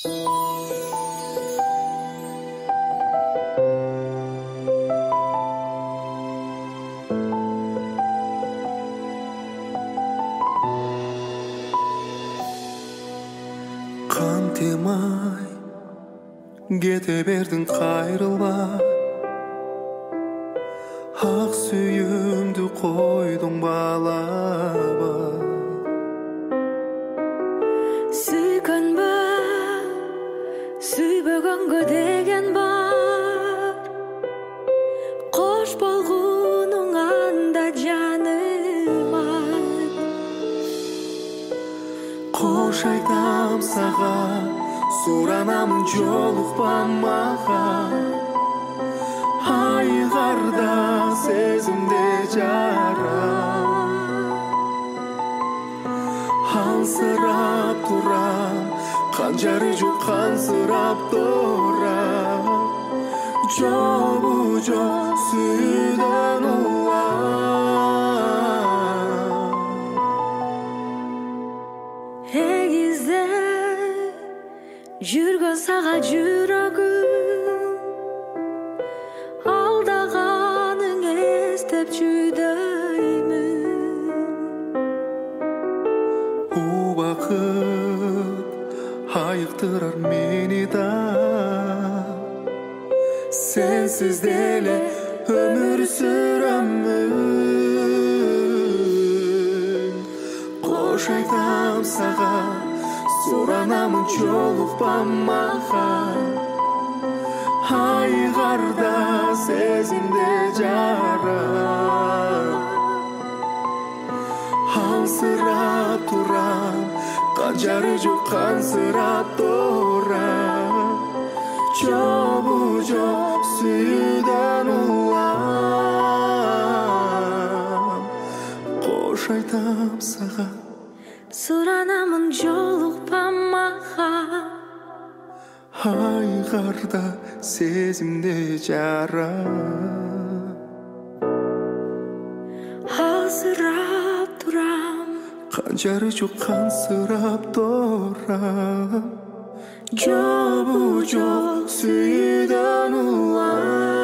Кантемай кете бердің қайрылбай, ақ сүйімді қойдың балабай. Сүйкөнбө, сүйбөгөнгө деген бар, кош болгунуң анда жаным ай. Кош айтам сага, суранамын жолукпа мага. Айгарда сезимде жара, аңсырап турам, канжары жок кансырап турам. Жобу жок сүйдөн улам. Эгизде жүргөн сага жүрөгүм, алдаганың эстеп жүдөймүн. Убакыт айыктырар мени да, сенсиз деле өмүр сүрөмүн. Кош айтам сага, суранамын жолукпа мага. Айгарда сезимде жара, аңсырап турам, канжары жок кансырап турам. Жобу жок сүйдөн улам. Кош айтам сага, суранамын жолукпа мага. Айгарда сезимде жара, Азырап турам, канжары жок кансырап турам. Жобу жок сүйдөн улам.